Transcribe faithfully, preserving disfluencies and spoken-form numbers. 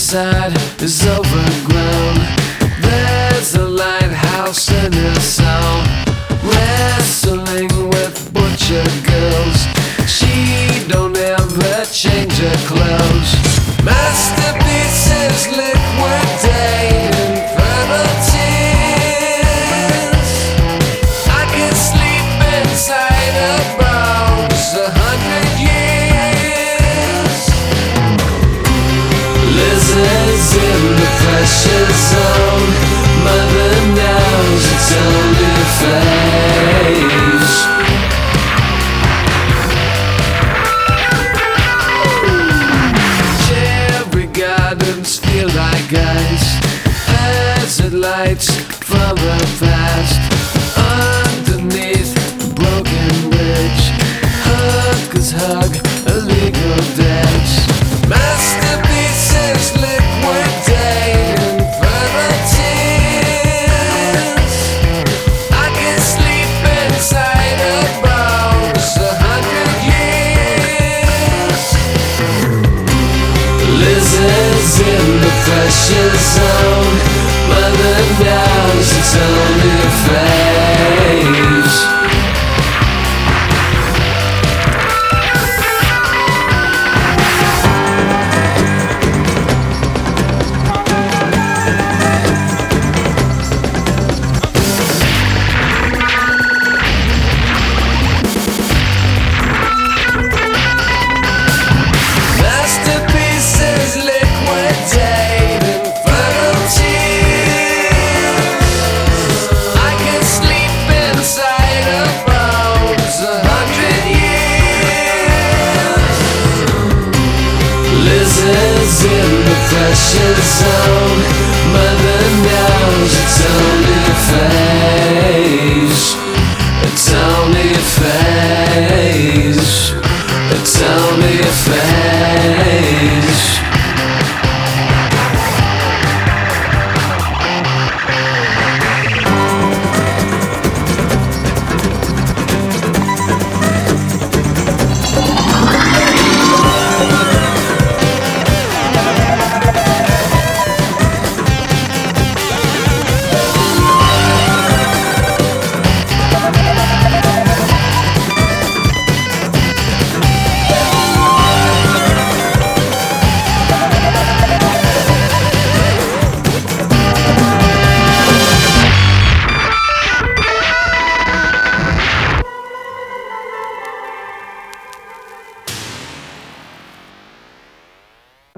countryside is overgrown. There's a lighthouse in a song, wrestling with butcher girls. She don't ever change her clothes. Masterpieces liquidate infernal tears. I can sleep inside her bones a hundred years. Lizards in the pressure zone. Mother knows it's only a phase. Cherry gardens feel like ice as it lights from her past. Underneath a broken bridge, hookers hug illegal debts. Masterpieces liquidate infernal tears. I can sleep inside her bones a hundred years. Lizards in the pressure zone. Mother knows it's only a phase. Masterpieces liquidate infernal tears. I can sleep inside her bones a hundred years. Lizards in the pressure zone. Mother knows it's over.